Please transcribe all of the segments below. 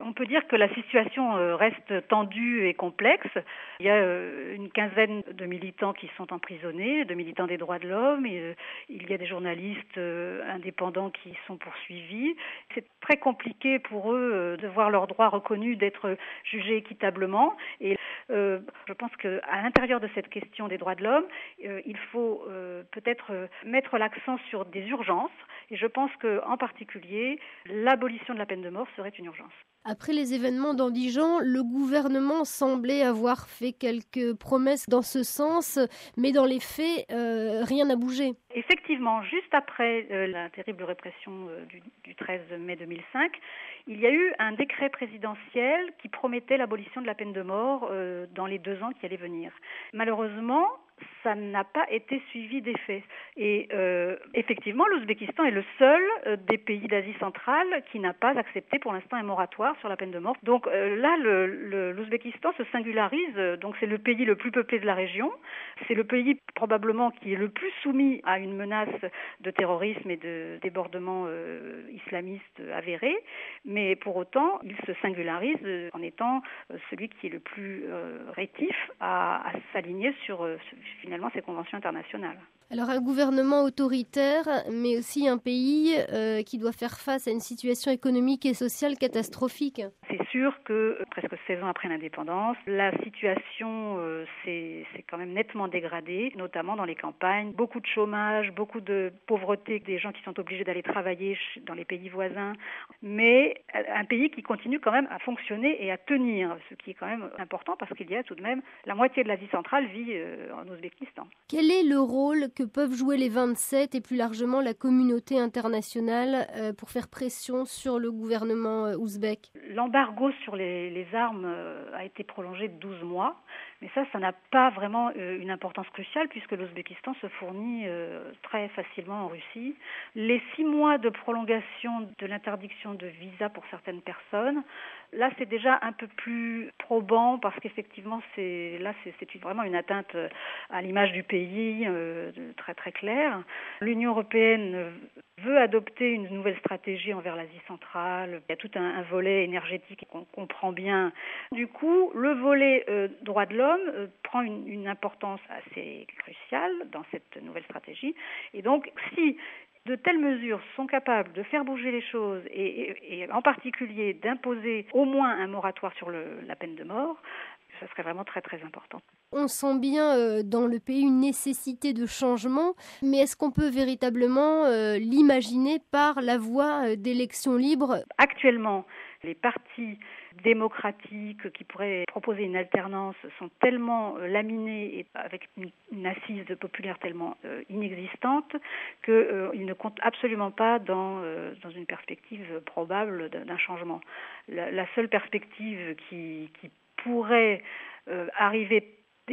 On peut dire que la situation reste tendue et complexe. Il y a une quinzaine de militants qui sont emprisonnés, de militants des droits de l'homme, et il y a des journalistes indépendants qui sont poursuivis. C'est très compliqué pour eux de voir leurs droits reconnus, d'être jugés équitablement. Et je pense qu'à l'intérieur de cette question des droits de l'homme, il faut peut-être mettre l'accent sur des urgences. Et je pense qu'en particulier, l'abolition de la peine de mort serait une urgence. Après les événements d'Andijan, le gouvernement semblait avoir fait quelques promesses dans ce sens, mais dans les faits, rien n'a bougé. Effectivement, juste après la terrible répression du 13 mai 2005, il y a eu un décret présidentiel qui promettait l'abolition de la peine de mort dans les 2 ans qui allaient venir. Malheureusement, ça n'a pas été suivi d'effet. Et effectivement, l'Ouzbékistan est le seul des pays d'Asie centrale qui n'a pas accepté pour l'instant un moratoire sur la peine de mort. Donc là, l'Ouzbékistan se singularise. Donc c'est le pays le plus peuplé de la région. C'est le pays probablement qui est le plus soumis à une menace de terrorisme et de débordement islamiste avéré. Mais pour autant, il se singularise en étant celui qui est le plus rétif à s'aligner sur finalement ces conventions internationales. Alors un gouvernement autoritaire, mais aussi un pays qui doit faire face à une situation économique et sociale catastrophique. C'est sûr que presque 16 ans après l'indépendance, la situation s'est quand même nettement dégradée, notamment dans les campagnes. Beaucoup de chômage, beaucoup de pauvreté, des gens qui sont obligés d'aller travailler dans les pays voisins, mais un pays qui continue quand même à fonctionner et à tenir, ce qui est quand même important parce qu'il y a tout de même la moitié de l'Asie centrale vit en Ouzbékistan. Quel est le rôle que peuvent jouer les 27 et plus largement la communauté internationale pour faire pression sur le gouvernement ouzbek ? L'embargo sur les armes a été prolongé de 12 mois, mais ça n'a pas vraiment une importance cruciale puisque l'Ouzbékistan se fournit très facilement en Russie. Les 6 mois de prolongation de l'interdiction de visa pour certaines personnes, là c'est déjà un peu plus probant parce qu'effectivement c'est vraiment une atteinte à l'image du pays très très claire. L'Union européenne veut adopter une nouvelle stratégie envers l'Asie centrale. Il y a tout un volet énergétique qu'on comprend bien. Du coup, le volet droits de l'homme prend une importance assez cruciale dans cette nouvelle stratégie. Et donc, si de telles mesures sont capables de faire bouger les choses et en particulier d'imposer au moins un moratoire sur la peine de mort, ça serait vraiment très très important. On sent bien dans le pays une nécessité de changement, mais est-ce qu'on peut véritablement l'imaginer par la voie d'élections libres ? Actuellement, les partis démocratiques qui pourraient proposer une alternance sont tellement laminés et avec une assise populaire tellement inexistante qu'ils ne comptent absolument pas dans une perspective probable d'un changement. La seule perspective qui pourrait arriver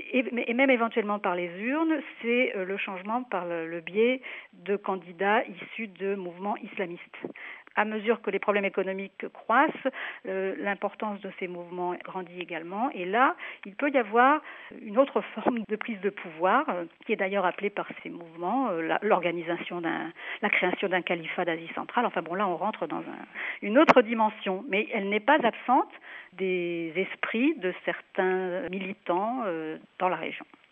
et même éventuellement par les urnes, c'est le changement par le biais de candidats issus de mouvements islamistes. À mesure que les problèmes économiques croissent, l'importance de ces mouvements grandit également. Et là, il peut y avoir une autre forme de prise de pouvoir, qui est d'ailleurs appelée par ces mouvements la création d'un califat d'Asie centrale. Enfin bon, là, on rentre dans une autre dimension. Mais elle n'est pas absente des esprits de certains militants dans la région.